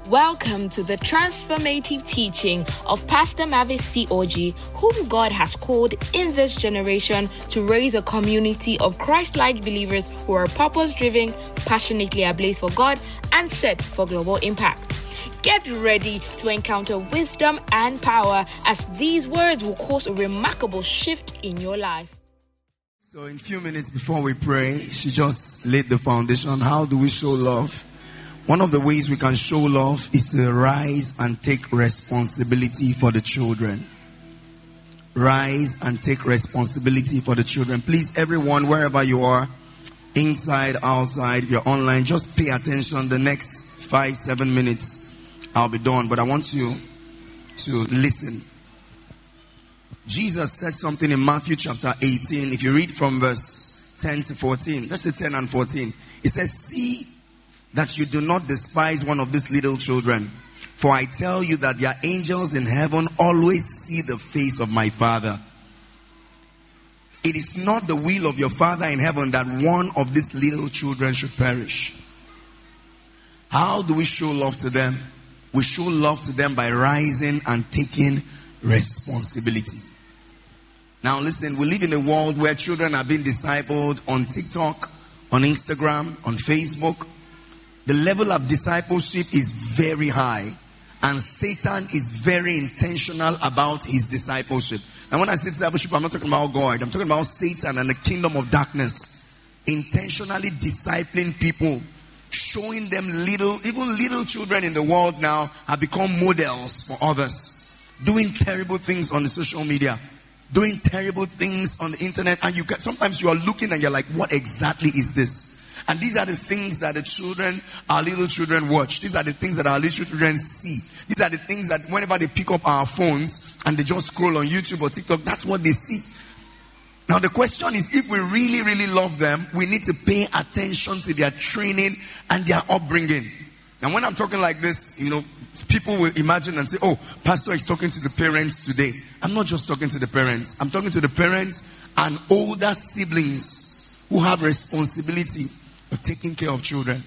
Welcome to the transformative teaching of Pastor Mavis C.O.G., whom God has called in this generation to raise a community of Christ-like believers who are purpose-driven, passionately ablaze for God, and set for global impact. Get ready to encounter wisdom and power as these words will cause a remarkable shift in your life. So in a few minutes before we pray, she just laid the foundation. How do we show love? One of the ways we can show love is to rise and take responsibility for the children. Rise and take responsibility for the children. Please, everyone, wherever you are, inside, outside, if you're online, just pay attention. The next 5-7 minutes, I'll be done. But I want you to listen. Jesus said something in Matthew chapter 18. If you read from verse 10 to 14, just say 10 and 14. It says, "See that you do not despise one of these little children. For I tell you that their angels in heaven always see the face of my Father. It is not the will of your Father in heaven that one of these little children should perish." How do we show love to them? We show love to them by rising and taking responsibility. Now listen, we live in a world where children are being discipled on TikTok, on Instagram, on Facebook. The level of discipleship is very high, and Satan is very intentional about his discipleship. And when I say discipleship, I'm not talking about God. I'm talking about Satan and the kingdom of darkness intentionally discipling people, showing them even little children in the world now have become models for others, doing terrible things on the social media, doing terrible things on the internet, and sometimes you are looking and you're like, what exactly is this? And these are the things that our little children watch. These are the things that our little children see. These are the things that whenever they pick up our phones and they just scroll on YouTube or TikTok, that's what they see. Now the question is, if we really, really love them, we need to pay attention to their training and their upbringing. And when I'm talking like this, people will imagine and say, oh, Pastor is talking to the parents today. I'm not just talking to the parents. I'm talking to the parents and older siblings who have responsibility of taking care of children.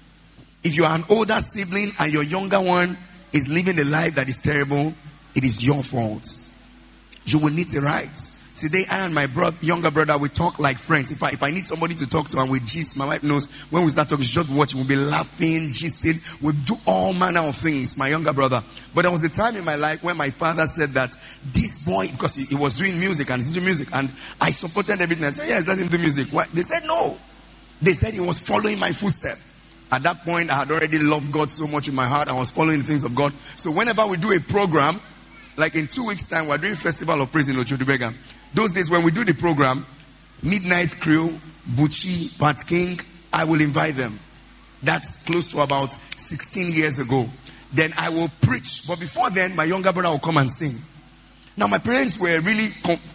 If you are an older sibling and your younger one is living a life that is terrible, it is your fault. You will need to rise. Today, I and my younger brother, we talk like friends. If I need somebody to talk to and we gist, my wife knows when we start talking, she just watch. We'll be laughing, gisting. We'll do all manner of things, my younger brother. But there was a time in my life when my father said that this boy, because he was doing music and he's doing music, and I supported everything. I said, yes, let him do music. Why? They said no. They said he was following my footsteps. At that point, I had already loved God so much in my heart. I was following the things of God. So whenever we do a program, like in 2 weeks' time, we're doing Festival of Praise in Ochodubega. Those days when we do the program, Midnight Crew, Buchi, Pat King, I will invite them. That's close to about 16 years ago. Then I will preach. But before then, my younger brother will come and sing. Now my parents were really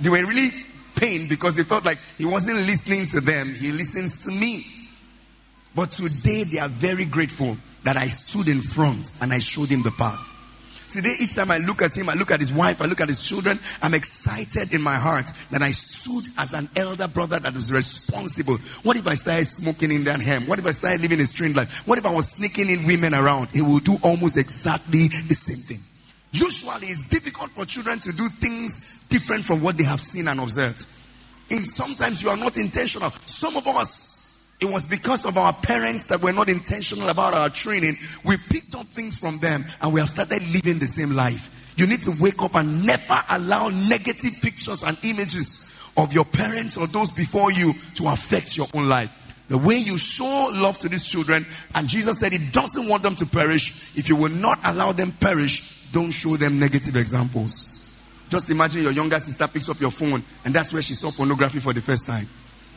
pained because they felt like he wasn't listening to them. He listens to me. But today they are very grateful that I stood in front and I showed him the path. Today, each time I look at him, I look at his wife, I look at his children, I'm excited in my heart that I stood as an elder brother that was responsible. What if I started smoking Indian hemp? What if I started living a strange life? What if I was sneaking in women around? He will do almost exactly the same thing. Usually, it's difficult for children to do things different from what they have seen and observed. And sometimes you are not intentional. Some of us, it was because of our parents that were not intentional about our training. We picked up things from them and we have started living the same life. You need to wake up and never allow negative pictures and images of your parents or those before you to affect your own life. The way you show love to these children, and Jesus said he doesn't want them to perish. If you will not allow them perish, don't show them negative examples. Just imagine your younger sister picks up your phone and that's where she saw pornography for the first time.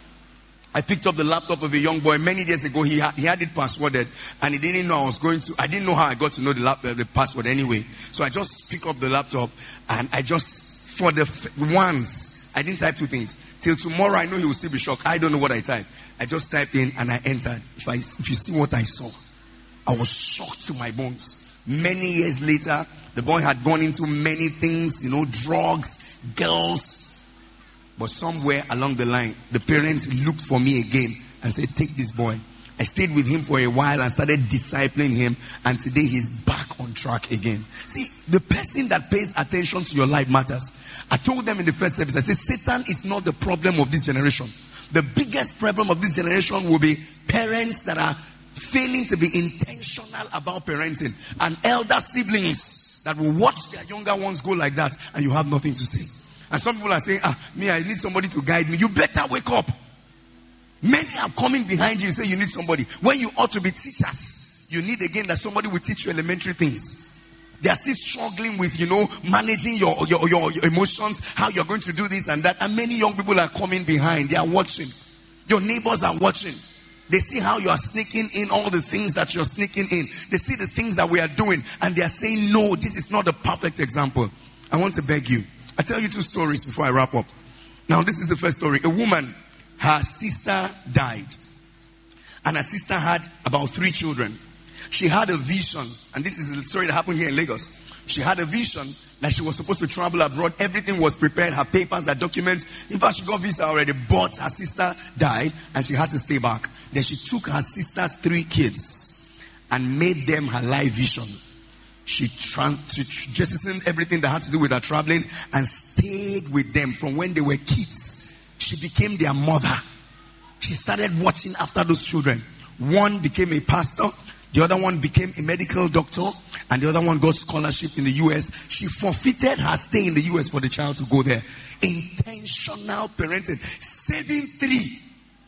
I picked up the laptop of a young boy many years ago. He had it passworded and he didn't know I didn't know how I got to know the password anyway. So I just pick up the laptop and I didn't type 2 things. Till tomorrow I know he will still be shocked. I don't know what I typed. I just typed in and I entered. If you see what I saw, I was shocked to my bones. Many years later, the boy had gone into many things, drugs, girls. But somewhere along the line, the parents looked for me again and said, take this boy. I stayed with him for a while and started discipling him, and today he's back on track again. See, the person that pays attention to your life matters. I told them in the first service, I said, Satan is not the problem of this generation. The biggest problem of this generation will be parents that are failing to be intentional about parenting, and elder siblings that will watch their younger ones go like that, and you have nothing to say. And some people are saying, I need somebody to guide me. You better wake up. Many are coming behind you and say you need somebody. When you ought to be teachers, you need again that somebody will teach you elementary things. They are still struggling with, managing your emotions, how you're going to do this and that. And many young people are coming behind. They are watching. Your neighbors are watching. They see how you are sneaking in all the things that you're sneaking in. They see the things that we are doing, and they are saying, no, this is not a perfect example. I want to beg you. I'll tell you 2 stories before I wrap up. Now, this is the first story. A woman, her sister died, and her sister had about 3 children. She had a vision, and this is the story that happened here in Lagos. She had a vision that she was supposed to travel abroad. Everything was prepared, her papers, her documents. In fact, she got visa already, but her sister died and she had to stay back. Then she took her sister's 3 kids and made them her life vision. She jettisoned everything that had to do with her traveling and stayed with them from when they were kids. She became their mother. She started watching after those children. One became a pastor. The other one became a medical doctor, and the other one got scholarship in the US. She forfeited her stay in the US for the child to go there. Intentional parenting. Saving 3.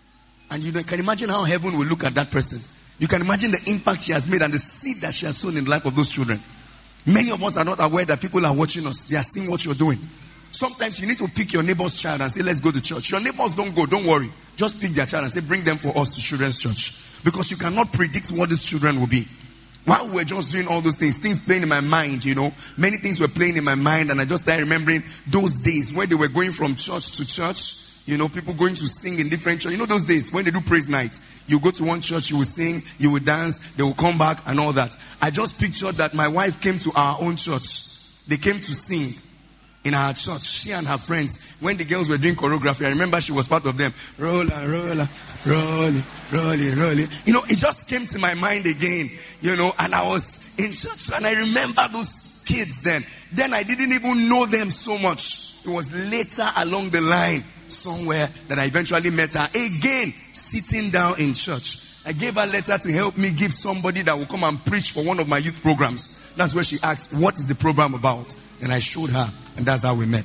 And you can imagine how heaven will look at that person. You can imagine the impact she has made and the seed that she has sown in the life of those children. Many of us are not aware that people are watching us. They are seeing what you're doing. Sometimes you need to pick your neighbor's child and say, let's go to church. Your neighbors don't go, don't worry. Just pick their child and say, bring them for us to children's church. Because you cannot predict what these children will be. While we were just doing all those things playing in my mind, many things were playing in my mind, and I just started remembering those days when they were going from church to church. People going to sing in different churches. Those days when they do praise night, you go to one church, you will sing, you will dance, they will come back and all that. I just pictured that my wife came to our own church. They came to sing in our church. She and her friends, when the girls were doing choreography, I remember she was part of them. Roller, roller, rolling, rolling, rolling. It just came to my mind again, and I was in church and I remember those kids then. Then I didn't even know them so much. It was later along the line somewhere that I eventually met her again, sitting down in church. I gave her a letter to help me give somebody that will come and preach for one of my youth programs. That's where she asked, what is the program about? And I showed her, and that's how we met.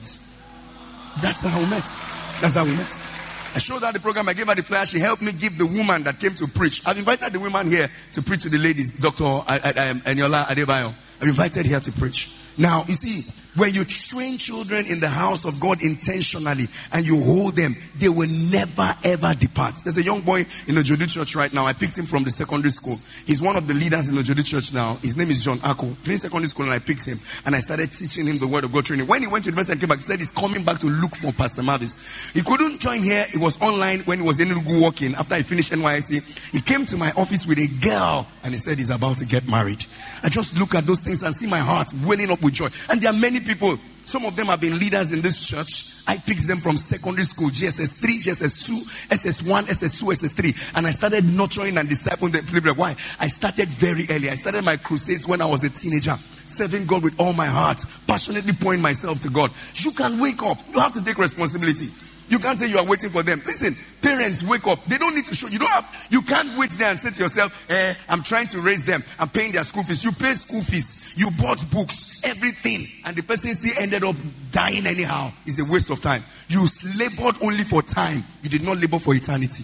That's how we met. That's how we met. I showed her the program, I gave her the flyer, she helped me give the woman that came to preach. I've invited the woman here to preach to the ladies, Dr. Eniola Adebayo. I've invited her to preach. Now, you see, when you train children in the house of God intentionally and you hold them, they will never ever depart. There's a young boy in the Ojodu church right now. I picked him from the secondary school. He's one of the leaders in the Ojodu church now. His name is John Ako. Finished secondary school and I picked him and I started teaching him the word of God training. When he went to university and came back, he said he's coming back to look for Pastor Mavis. He couldn't join here. It was online when he was in Enugu working. After he finished NYSC, he came to my office with a girl and he said he's about to get married. I just look at those things and see my heart welling up with joy. And there are many people. Some of them have been leaders in this church. I picked them from secondary school, GSS 3, GSS 2, SS1, SS2, SS3. And I started nurturing and discipling them. Why? I started very early. I started my crusades when I was a teenager. Serving God with all my heart. Passionately pouring myself to God. You can wake up. You have to take responsibility. You can't say you are waiting for them. Listen, parents, wake up. They don't need to show. You can't wait there and say to yourself, I'm trying to raise them. I'm paying their school fees. You pay school fees. You bought books, everything, and the person still ended up dying anyhow. It's a waste of time. You labored only for time. You did not labor for eternity.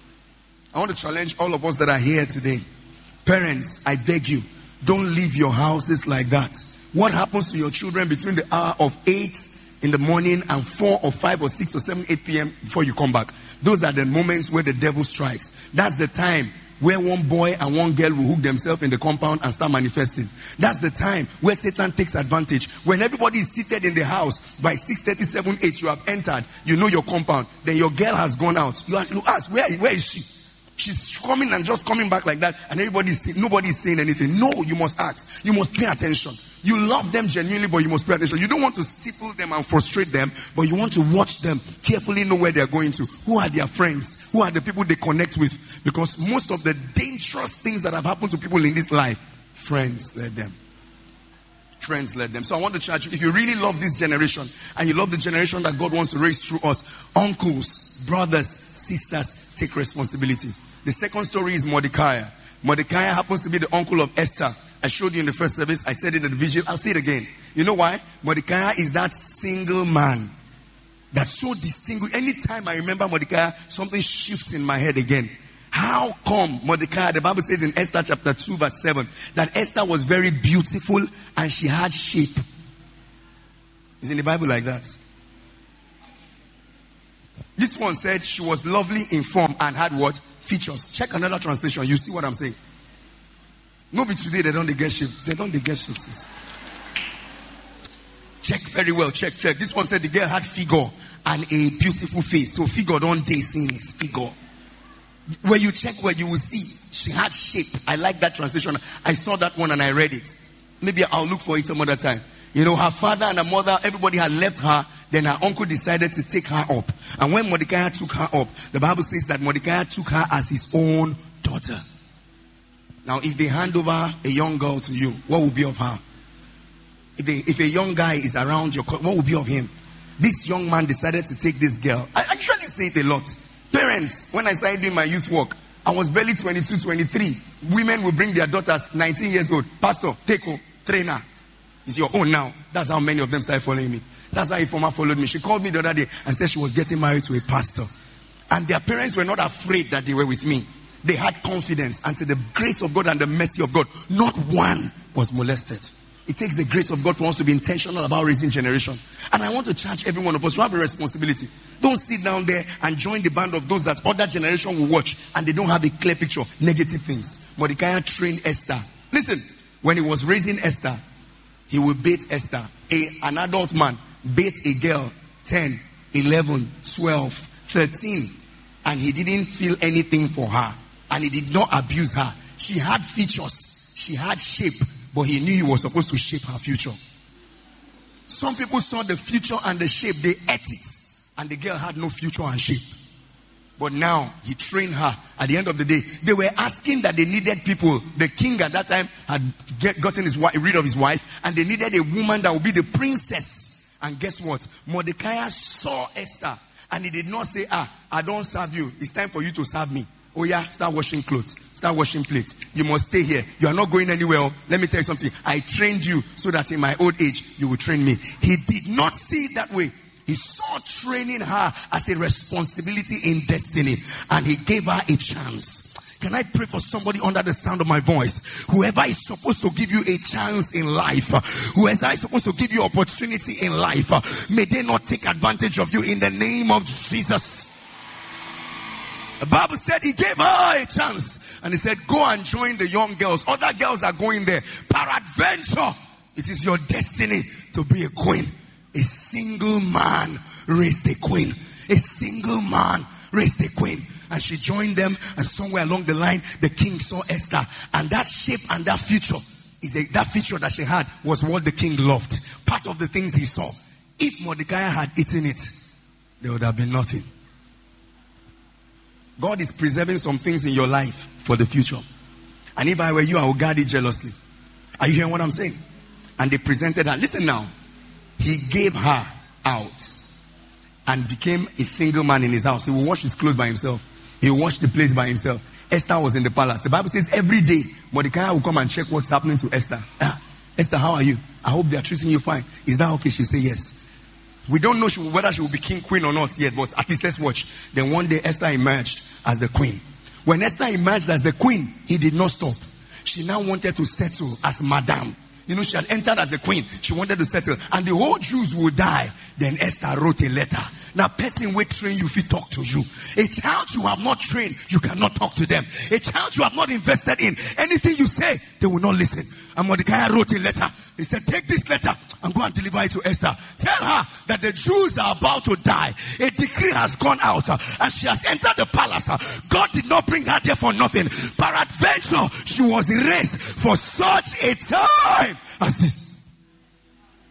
I want to challenge all of us that are here today. Parents, I beg you, don't leave your houses like that. What happens to your children between the hour of 8 in the morning and 4 or 5 or 6 or 7, 8 p.m. before you come back? Those are the moments where the devil strikes. That's the time where one boy and one girl will hook themselves in the compound and start manifesting. That's the time where Satan takes advantage. When everybody is seated in the house, by 6:30, 7, 8, you have entered, you know your compound, then your girl has gone out. You ask, where is she? She's coming and just coming back like that, and nobody is saying anything. No, you must ask. You must pay attention. You love them genuinely, but you must pay attention. You don't want to stifle them and frustrate them, but you want to watch them, carefully know where they're going to. Who are their friends? Who are the people they connect with? Because most of the dangerous things that have happened to people in this life, friends led them. Friends led them. So I want to charge you, if you really love this generation, and you love the generation that God wants to raise through us, uncles, brothers, sisters, take responsibility. The second story is Mordecai. Mordecai happens to be the uncle of Esther. I showed you in the first service. I said it in the vigil. I'll say it again. You know why? Mordecai is that single man that's so distinguished. Anytime I remember Mordecai, something shifts in my head again. How come Mordecai, the Bible says in Esther chapter 2 verse 7, that Esther was very beautiful and she had shape. Is in the Bible like that? This one said she was lovely in form and had what? Features. Check another translation. You see what I'm saying? Nobody today, they don't get shapes. They don't get shapes. Check very well. Check. This one said the girl had figure and a beautiful face. So figure don't day sings figure. When you check where you will see she had shape. I like that translation. I saw that one and I read it. Maybe I'll look for it some other time. You know, her father and her mother, everybody had left her. Then her uncle decided to take her up. And when Mordecai took her up, the Bible says that Mordecai took her as his own daughter. Now, if they hand over a young girl to you, what will be of her? If a young guy is around you, what will be of him? This young man decided to take this girl. I usually say it a lot. Parents, when I started doing my youth work, I was barely 22, 23. Women will bring their daughters, 19 years old. Pastor, take home, trainer. It's your own now. That's how many of them started following me. That's how Ifoma followed me. She called me the other day and said she was getting married to a pastor. And their parents were not afraid that they were with me. They had confidence, and to the grace of God and the mercy of God, not one was molested. It takes the grace of God for us to be intentional about raising generation. And I want to charge every one of us. You have a responsibility. Don't sit down there and join the band of those that other generation will watch and they don't have a clear picture. Negative things. Mordecai trained Esther. Listen, when he was raising Esther, he would bait Esther. An adult man bait a girl 10, 11, 12, 13. And he didn't feel anything for her. And he did not abuse her. She had features. She had shape. But he knew he was supposed to shape her future. Some people saw the future and the shape. They ate it. And the girl had no future and shape. But now, he trained her. At the end of the day, they were asking that they needed people. The king at that time had gotten rid of his wife. And they needed a woman that would be the princess. And guess what? Mordecai saw Esther. And he did not say, I don't serve you. It's time for you to serve me. Oh yeah, start washing clothes. Start washing plates. You must stay here. You are not going anywhere. Let me tell you something. I trained you so that in my old age, you will train me. He did not see it that way. He saw training her as a responsibility in destiny. And he gave her a chance. Can I pray for somebody under the sound of my voice? Whoever is supposed to give you a chance in life, whoever is supposed to give you opportunity in life, may they not take advantage of you in the name of Jesus. The Bible said he gave her a chance. And he said, go and join the young girls. Other girls are going there. Peradventure, it is your destiny to be a queen. A single man raised a queen. A single man raised a queen. And she joined them. And somewhere along the line, the king saw Esther. And that shape and that future, that feature that she had was what the king loved. Part of the things he saw. If Mordecai had eaten it, there would have been nothing. God is preserving some things in your life for the future. And if I were you, I would guard it jealously. Are you hearing what I'm saying? And they presented her. Listen now. He gave her out and became a single man in his house. He would wash his clothes by himself. He would wash the place by himself. Esther was in the palace. The Bible says every day, Mordecai will come and check what's happening to Esther. Esther, how are you? I hope they are treating you fine. Is that okay? She'll say yes. We don't know whether she will be king, queen or not yet, but at least let's watch. Then one day Esther emerged as the queen. When Esther emerged as the queen, he did not stop. She now wanted to settle as madam. You know, she had entered as a queen. She wanted to settle. And the whole Jews would die. Then Esther wrote a letter. Now, person will train you if he talk to you. A child you have not trained, you cannot talk to them. A child you have not invested in, anything you say, they will not listen. And Mordecai wrote a letter. He said, take this letter and go and deliver it to Esther. Tell her that the Jews are about to die. A decree has gone out and she has entered the palace. God did not bring her there for nothing. Peradventure, she was raised for such a time as this.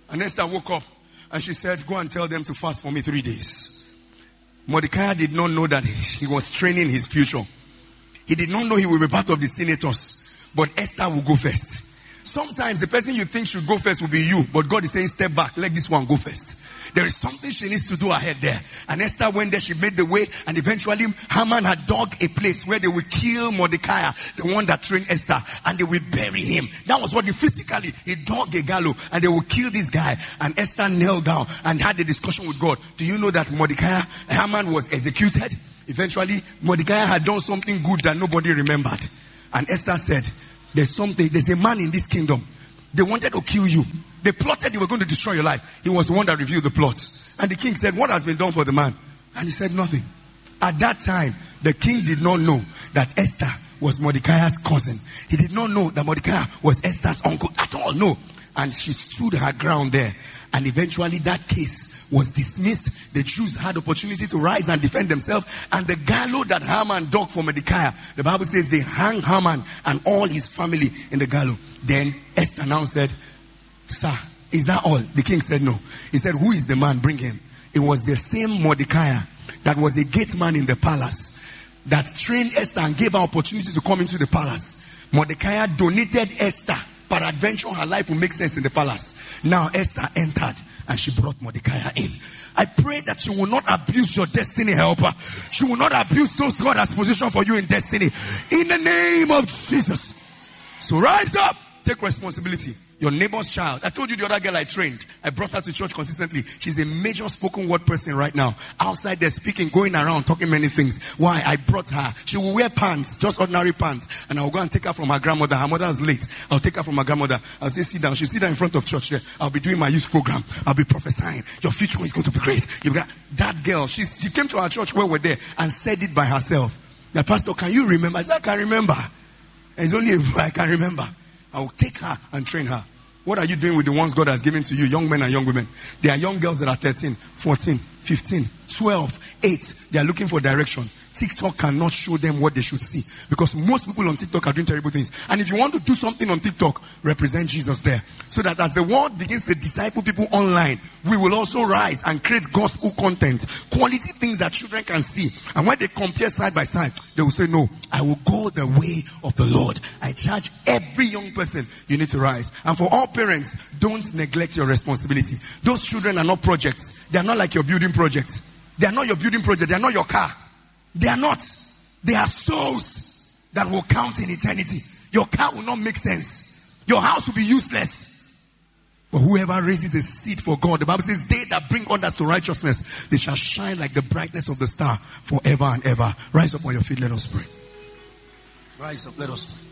And Esther woke up and she said, go and tell them to fast for me 3 days. Mordecai did not know that he was training his future. He did not know he would be part of the senators. But Esther will go first. Sometimes the person you think should go first will be you. But God is saying, step back, let this one go first. There is something she needs to do ahead there. And Esther went there, she made the way, and eventually Haman had dug a place where they would kill Mordecai, the one that trained Esther, and they would bury him. That was what physically, he dug a gallows, and they would kill this guy. And Esther knelt down and had a discussion with God. Do you know that Haman was executed? Eventually, Mordecai had done something good that nobody remembered. And Esther said, there's a man in this kingdom. They wanted to kill you. They plotted they were going to destroy your life. He was the one that revealed the plot. And the king said, what has been done for the man? And he said, nothing. At that time, the king did not know that Esther was Mordecai's cousin. He did not know that Mordecai was Esther's uncle at all. No. And she stood her ground there. And eventually that case was dismissed. The Jews had opportunity to rise and defend themselves. And the gallows that Haman dug for Mordecai, the Bible says they hung Haman and all his family in the gallows. Then Esther now said, sir, is that all? The king said no. He said, who is the man? Bring him. It was the same Mordecai that was a gate man in the palace that trained Esther and gave her opportunity to come into the palace. Mordecai donated Esther. Peradventure her life will make sense in the palace. Now Esther entered and she brought Mordecai in. I pray that you will not abuse your destiny helper. She will not abuse those God has positioned for you in destiny. In the name of Jesus. So rise up. Take responsibility. Your neighbor's child. I told you the other girl I trained. I brought her to church consistently. She's a major spoken word person right now. Outside there speaking, going around, talking many things. Why? I brought her. She will wear pants, just ordinary pants. And I'll go and take her from her grandmother. Her mother's late. I'll take her from her grandmother. I'll say, sit down. She'll sit down in front of church there. I'll be doing my youth program. I'll be prophesying. Your future is going to be great. That girl, she came to our church where we're there and said it by herself. The pastor, can you remember? I said, I can remember. It's only if I can remember. I will take her and train her. What are you doing with the ones God has given to you, young men and young women? There are young girls that are 13, 14, 15, 12, 8. They are looking for direction. TikTok cannot show them what they should see. Because most people on TikTok are doing terrible things. And if you want to do something on TikTok, represent Jesus there. So that as the world begins to disciple people online, we will also rise and create gospel content. Quality things that children can see. And when they compare side by side, they will say, no, I will go the way of the Lord. I charge every young person, you need to rise. And for all parents, don't neglect your responsibility. Those children are not projects. They are not like your building projects. They are not your building project. They are not your car. They are not. They are souls that will count in eternity. Your car will not make sense. Your house will be useless. But whoever raises a seed for God, the Bible says, they that bring others to righteousness, they shall shine like the brightness of the star forever and ever. Rise up on your feet. Let us pray. Rise up. Let us pray.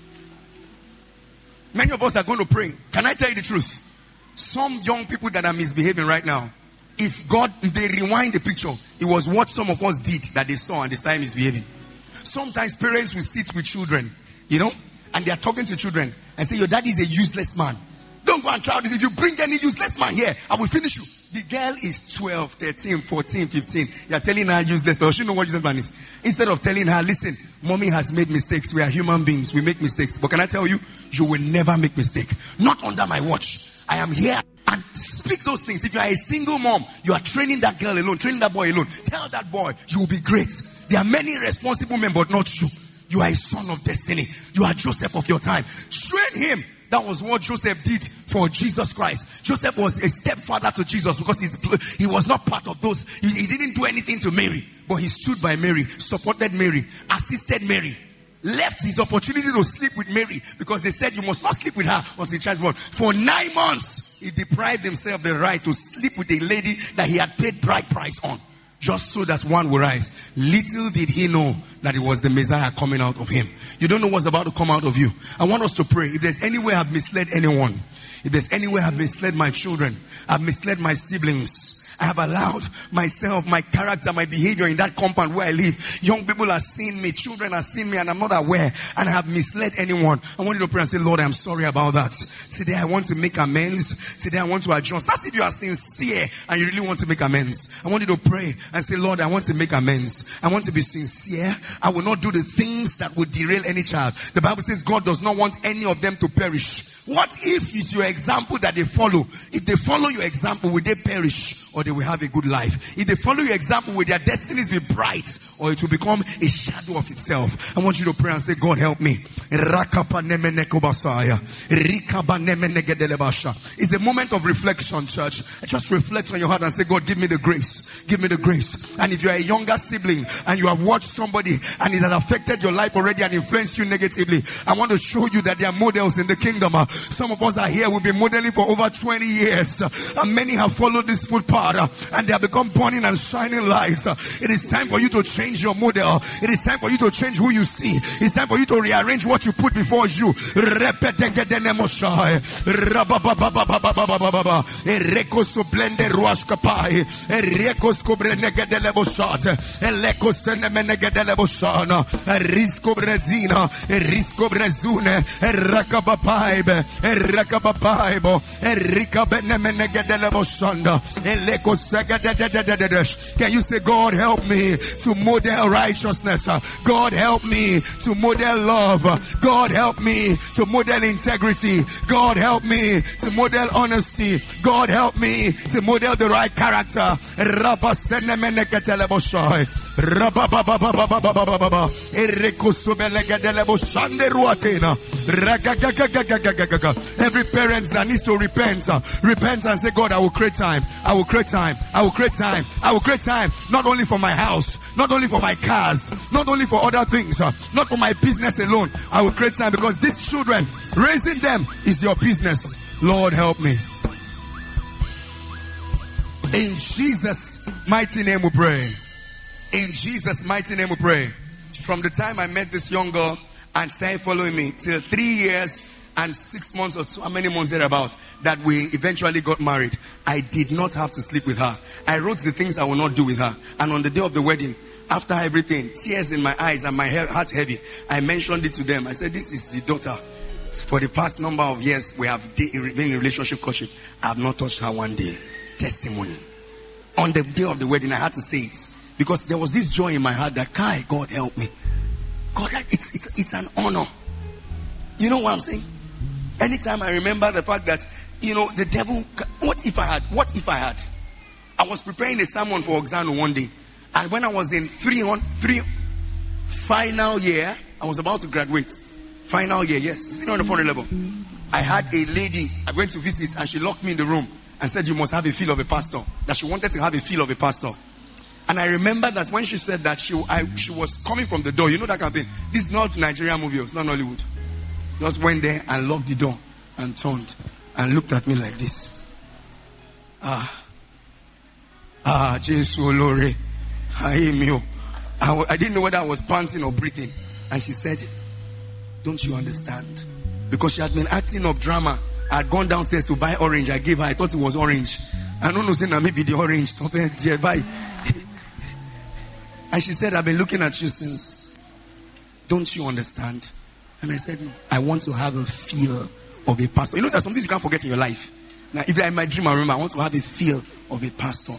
Many of us are going to pray. Can I tell you the truth? Some young people that are misbehaving right now, if they rewind the picture, it was what some of us did that they saw and they started misbehaving. Sometimes parents will sit with children, and they are talking to children and say, your daddy is a useless man. Don't go and try this. If you bring any useless man here, I will finish you. The girl is 12, 13, 14, 15. You are telling her useless. Does she know what useless man is? Instead of telling her, listen, mommy has made mistakes. We are human beings. We make mistakes. But can I tell you, you will never make mistake. Not under my watch. I am here. And speak those things. If you are a single mom, you are training that girl alone, training that boy alone. Tell that boy, you will be great. There are many responsible men, but not you. You are a son of destiny. You are Joseph of your time. Train him. That was what Joseph did for Jesus Christ. Joseph was a stepfather to Jesus because he was not part of those. He didn't do anything to Mary, but he stood by Mary, supported Mary, assisted Mary. Left his opportunity to sleep with Mary because they said you must not sleep with her until the child is born. For 9 months, he deprived himself the right to sleep with a lady that he had paid bride price on, just so that one will rise. Little did he know that it was the Messiah coming out of him. You don't know what's about to come out of you. I want us to pray. If there's any way I've misled anyone, if there's any way I've misled my children, I've misled my siblings, I have allowed myself, my character, my behavior in that compound where I live. Young people are seeing me, children are seeing me, and I'm not aware, and I have misled anyone. I want you to pray and say, Lord, I'm sorry about that. Today I want to make amends. Today I want to adjust. That's if you are sincere and you really want to make amends. I want you to pray and say, Lord, I want to make amends. I want to be sincere. I will not do the things that would derail any child. The Bible says God does not want any of them to perish. What if it's your example that they follow? If they follow your example, will they perish or they will have a good life? If they follow your example, will their destinies be bright or it will become a shadow of itself? I want you to pray and say, God, help me. It's a moment of reflection, church. Just reflect on your heart and say, God, give me the grace. Give me the grace. And if you are a younger sibling and you have watched somebody and it has affected your life already and influenced you negatively, I want to show you that there are models in the kingdom. Some of us are here, we've been modeling for over 20 years. And many have followed this footpath and they have become burning and shining lights. It is time for you to change your model. It is time for you to change who you see. It's time for you to rearrange what you put before you. Can you say, God, help me to model righteousness? God, help me to model love. God, help me to model integrity. God, help me to model honesty. God, help me to model the right character. Every parent that needs to repent and say, God, I will create time. I will create time. I will create time. I will create time. Not only for my house, not only for my cars, not only for other things, not for my business alone. I will create time because these children, raising them is your business. Lord, help me. In Jesus' mighty name we pray. In Jesus' mighty name we pray. From the time I met this young girl and started following me till 3 years and 6 months or so, how many months thereabout, that we eventually got married, I did not have to sleep with her. I wrote the things I will not do with her. And on the day of the wedding, after everything, tears in my eyes and my heart heavy, I mentioned it to them. I said, this is the daughter. For the past number of years, we have been in relationship courtship. I have not touched her one day. Testimony. On the day of the wedding, I had to say it. Because there was this joy in my heart that, God help me. God, it's an honor. You know what I'm saying? Anytime I remember the fact that, the devil, what if I had? I was preparing a sermon for Oxano one day. And when I was in final year, I was about to graduate. Final year, yes. Still on the 400 level. I had a lady I went to visit and she locked me in the room and said, you must have a feel of a pastor. That she wanted to have a feel of a pastor. And I remember that when she said that, she was coming from the door. You know that kind of thing. This is not Nigerian movie. It's not Hollywood. Just went there and locked the door and turned and looked at me like this. Jesus, Lord. I didn't know whether I was panting or breathing. And she said, don't you understand? Because she had been acting up drama. I had gone downstairs to buy orange. I gave her. I thought it was orange. I don't know, saying maybe the orange. And she said, I've been looking at you since. Don't you understand? And I said, no, I want to have a feel of a pastor. You know, there's some things you can't forget in your life. Now, if you're in my dream, I remember, I want to have a feel of a pastor.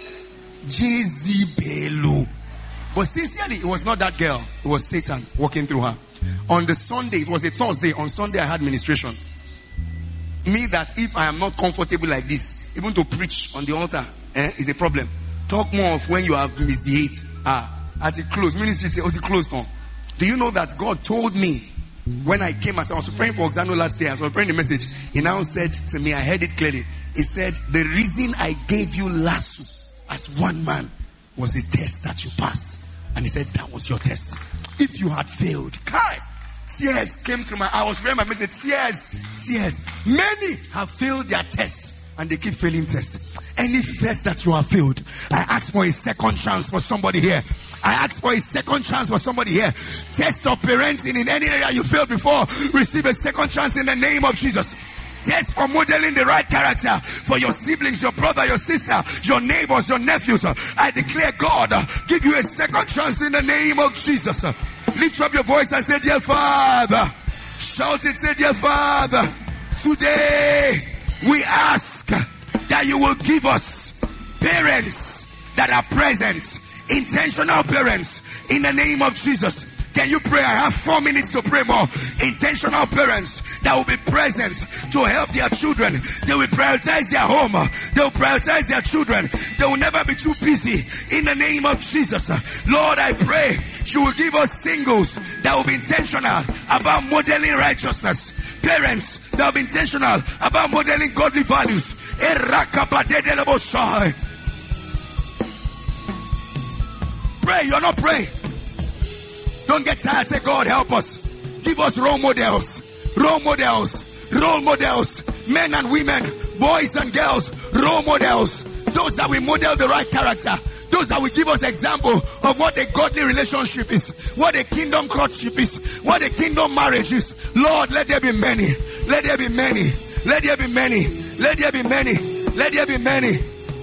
Jezebel. But sincerely, it was not that girl. It was Satan walking through her. On the Sunday, it was a Thursday. On Sunday, I had ministration. Me, that if I am not comfortable like this, even to preach on the altar, is a problem. Talk more of when you have misbehaved. At the close, ministry say, the close on. Do you know that God told me when I came, as I was praying for Oxano last year, as I was praying the message, he now said to me, I heard it clearly. He said, the reason I gave you Lasso as one man was the test that you passed. And he said, that was your test. If you had failed, tears came to my eyes. I was praying my message, tears. Many have failed their tests and they keep failing tests. Any test that you have failed, I ask for a second chance for somebody here. I ask for a second chance for somebody here. Test of parenting in any area you failed before, receive a second chance in the name of Jesus. test for modeling the right character for your siblings, your brother, your sister, your neighbors, your nephews. I declare, God, give you a second chance in the name of Jesus. Lift up your voice and say, dear Father. Shout it, say, dear Father. Today we ask that you will give us parents that are present, intentional parents, in the name of Jesus. Can you pray? I have 4 minutes to pray more. Intentional parents that will be present to help their children. They will prioritize their home. They will prioritize their children. They will never be too busy. In the name of Jesus. Lord, I pray you will give us singles that will be intentional about modeling righteousness. Parents that will be intentional about modeling godly values. Pray, you're not praying. Don't get tired. Say, God, help us. Give us role models. Role models. Role models. Men and women. Boys and girls. Role models. Those that will model the right character. Those that will give us example of what a godly relationship is. What a kingdom courtship is. What a kingdom marriage is. Lord, let there be many. Let there be many. Let there be many. Let there be many. Let there be many.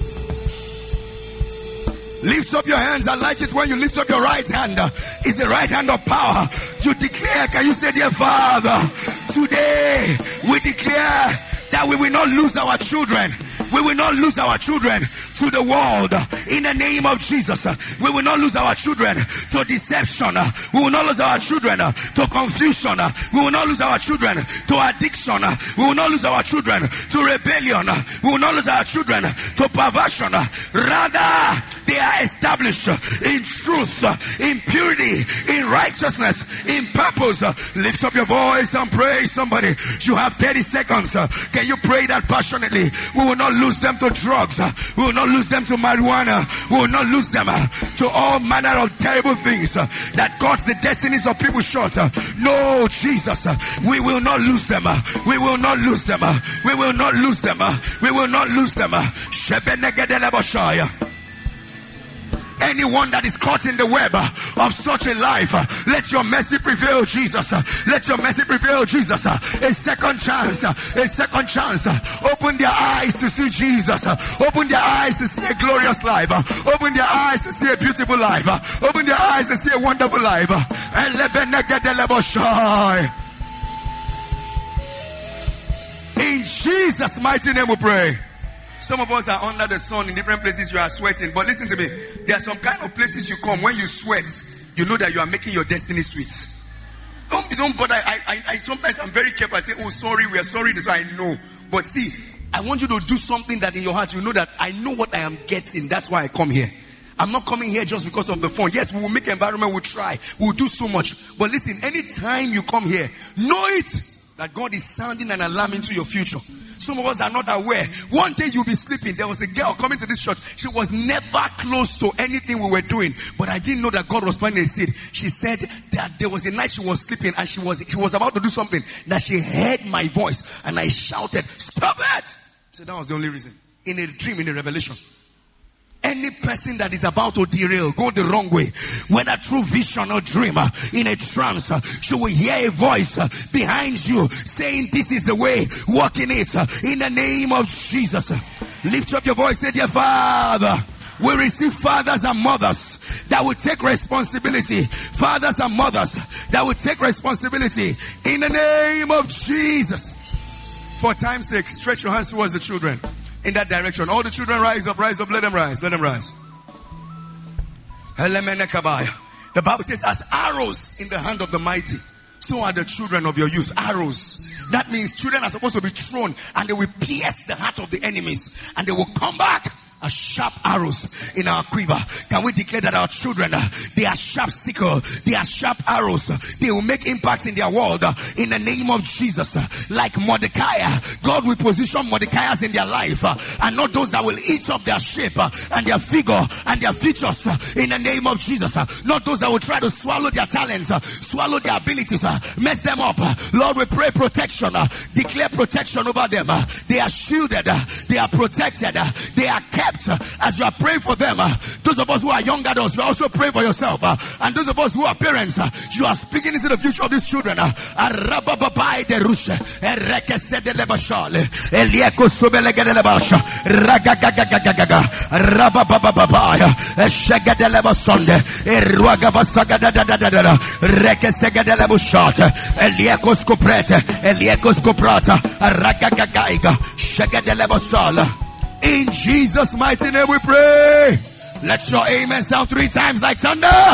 Lift up your hands. I like it when you lift up your right hand. It's the right hand of power. You declare, can you say, dear Father, today we declare that we will not lose our children. We will not lose our children to the world. In the name of Jesus, we will not lose our children to deception. We will not lose our children to confusion. We will not lose our children to addiction. We will not lose our children to rebellion. We will not lose our children to perversion. Rather, they are established in truth, in purity, in righteousness, in purpose. Lift up your voice and pray. Somebody, you have 30 seconds. Can you pray that passionately? We will not lose them to drugs. We will not lose them to marijuana. We will not lose them to all manner of terrible things that cuts the destinies of people short. No, Jesus, we will not lose them. We will not lose them. We will not lose them. We will not lose them. Anyone that is caught in the web of such a life, let your mercy prevail, Jesus. Let your mercy prevail, Jesus. A second chance. A second chance. Open their eyes to see Jesus. Open their eyes to see a glorious life. Open their eyes to see a beautiful life. Open their eyes to see a wonderful life. And in Jesus' mighty name we pray. Some of us are under the sun in different places. You are sweating. But listen to me. There are some kind of places you come. When you sweat, you know that you are making your destiny sweet. Don't bother. I sometimes I'm very careful. I say, oh, sorry, we are sorry. This I know. But see, I want you to do something that in your heart, you know that I know what I am getting. That's why I come here. I'm not coming here just because of the fun. Yes, we will make environment. We'll try. We'll do so much. But listen, anytime you come here, know it that God is sounding an alarm into your future. Some of us are not aware. One day you'll be sleeping. There was a girl coming to this church. She was never close to anything we were doing. But I didn't know that God was planting a seed. She said that there was a night she was sleeping and she was about to do something. That she heard my voice and I shouted, stop it! So that was the only reason. In a dream, in a revelation. Any person that is about to derail, go the wrong way, whether through vision or dream, in a trance, you will hear a voice behind you saying, this is the way, walk in it, in the name of Jesus. Lift up your voice, say, dear Father, we receive fathers and mothers that will take responsibility. Fathers and mothers that will take responsibility in the name of Jesus. For time's sake, stretch your hands towards the children. In that direction. All the children rise up, let them rise, let them rise. The Bible says, as arrows in the hand of the mighty, so are the children of your youth. Arrows. That means children are supposed to be thrown and they will pierce the heart of the enemies and they will come back as sharp arrows in our quiver. Can we declare that our children, they are sharp sickle, they are sharp arrows, they will make impact in their world in the name of Jesus. Like Mordecai, God will position Mordecai's in their life and not those that will eat up their shape and their figure and their features in the name of Jesus. Not those that will try to swallow their talents, swallow their abilities, mess them up. Lord, we pray protection, declare protection over them. They are shielded, they are protected, they are kept escaped. As you are praying for them, those of us who are young adults, you also pray for yourself. And those of us who are parents, you are speaking into the future of these children. In Jesus' mighty name we pray. Let your amen sound 3 times like thunder.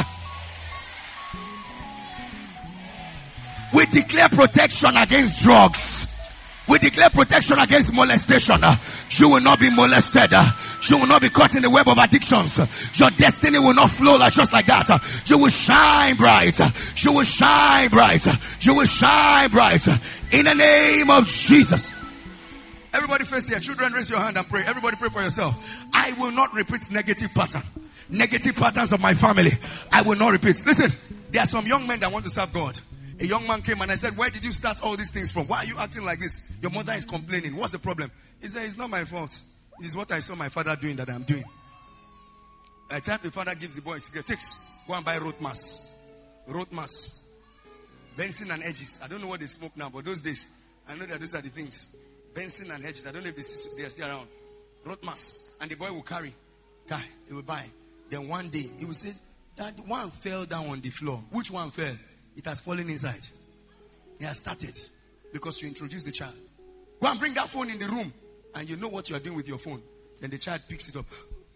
We declare protection against drugs. We declare protection against molestation. You will not be molested. You will not be caught in the web of addictions. Your destiny will not flow just like that. You will shine bright. You will shine bright. You will shine bright. In the name of Jesus. Everybody face here. Children, raise your hand and pray. Everybody pray for yourself. I will not repeat negative pattern. Negative patterns of my family. I will not repeat. Listen, there are some young men that want to serve God. A young man came and I said, where did you start all these things from? Why are you acting like this? Your mother is complaining. What's the problem? He said, it's not my fault. It's what I saw my father doing that I'm doing. By the time the father gives the boy a cigarette, takes, go and buy road mass. Road mass. Benson and Hedges. I don't know what they smoke now, but those days, I know that those are the things. Benson and Hedges. I don't know if they are still around. Road mass. And the boy will carry. He will buy. Then one day, he will say, that one fell down on the floor. Which one fell? It has fallen inside. It has started. Because you introduce the child. Go and bring that phone in the room. And you know what you are doing with your phone. Then the child picks it up.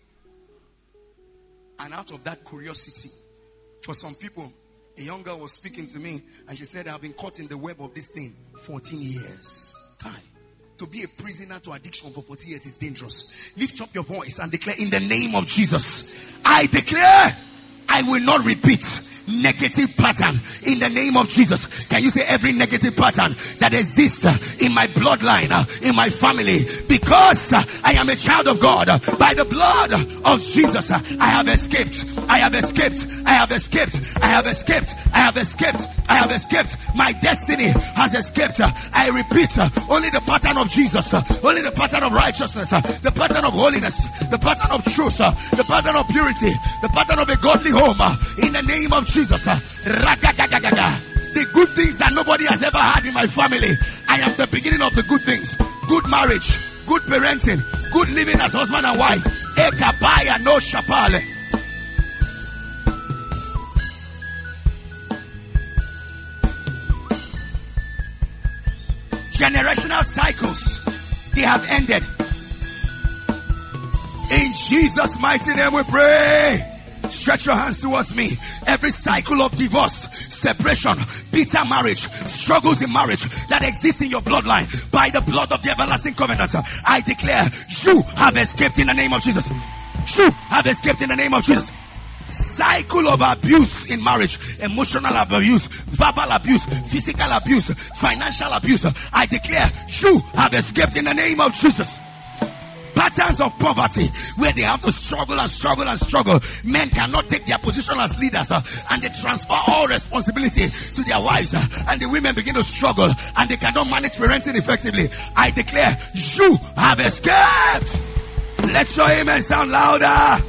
And out of that curiosity, for some people, a young girl was speaking to me. And she said, I've been caught in the web of this thing 14 years. To be a prisoner to addiction for 40 years is dangerous. Lift up your voice and declare, in the name of Jesus, I declare I will not repeat negative pattern in the name of Jesus. Can you say every negative pattern that exists in my bloodline, in my family, because I am a child of God, by the blood of Jesus, I have escaped. I have escaped. I have escaped. I have escaped. I have escaped. I have escaped. My destiny has escaped. I repeat, only the pattern of Jesus, only the pattern of righteousness, the pattern of holiness, the pattern of truth, the pattern of purity, the pattern of a godly home, in the name of Jesus. The good things that nobody has ever had in my family, I am the beginning of the good things. Good marriage, good parenting, good living as husband and wife. Ekabaya no shapale. Generational cycles, they have ended. In Jesus' mighty name we pray. Stretch your hands towards me. Every cycle of divorce, separation, bitter marriage, struggles in marriage that exists in your bloodline, by the blood of the everlasting covenant, I declare you have escaped in the name of Jesus. You have escaped in the name of Jesus. Cycle of abuse in marriage, emotional abuse, verbal abuse, physical abuse, financial abuse, I declare you have escaped in the name of Jesus. Patterns of poverty where they have to struggle and struggle and struggle. Men cannot take their position as leaders and they transfer all responsibility to their wives and the women begin to struggle and they cannot manage parenting effectively. I declare you have escaped. Let your amen sound louder.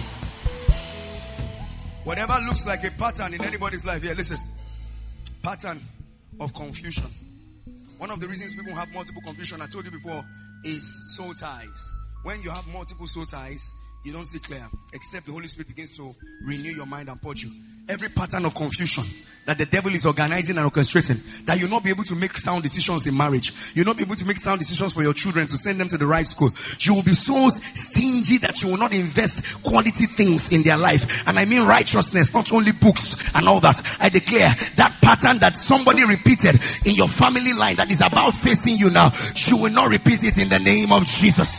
Whatever looks like a pattern in anybody's life here, listen. Pattern of confusion. One of the reasons people have multiple confusion, I told you before, is soul ties. When you have multiple soul ties, you don't see clear, except the Holy Spirit begins to renew your mind and purge you. Every pattern of confusion that the devil is organizing and orchestrating, that you'll not be able to make sound decisions in marriage. You'll not be able to make sound decisions for your children to send them to the right school. You will be so stingy that you will not invest quality things in their life. And I mean righteousness, not only books and all that. I declare that pattern that somebody repeated in your family line that is about facing you now, you will not repeat it in the name of Jesus.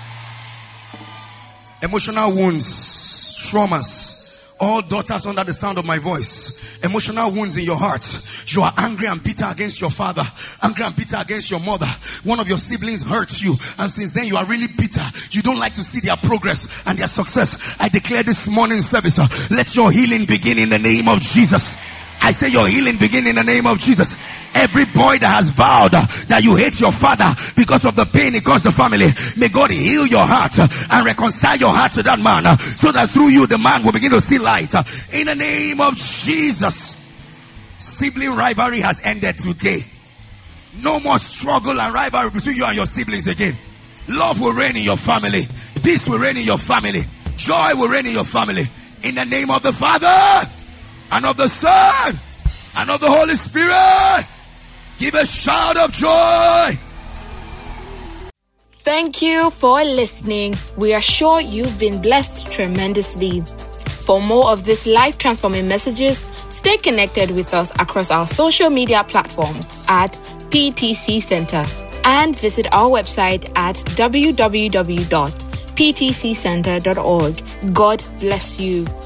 Emotional wounds, traumas, all daughters under the sound of my voice, emotional wounds in your heart. You are angry and bitter against your father, angry and bitter against your mother. One of your siblings hurts you, and since then you are really bitter. You don't like to see their progress and their success. I declare this morning service, let your healing begin in the name of Jesus. I say your healing begin in the name of Jesus. Every boy that has vowed that you hate your father because of the pain it caused the family, may God heal your heart and reconcile your heart to that man, so that through you the man will begin to see light. In the name of Jesus. Sibling rivalry has ended today. No more struggle and rivalry between you and your siblings again. Love will reign in your family. Peace will reign in your family. Joy will reign in your family. In the name of the Father, and of the Son, and of the Holy Spirit. Give a shout of joy. Thank you for listening. We are sure you've been blessed tremendously. For more of these life-transforming messages, stay connected with us across our social media platforms at PTC Center, and visit our website at www.ptccenter.org. God bless you.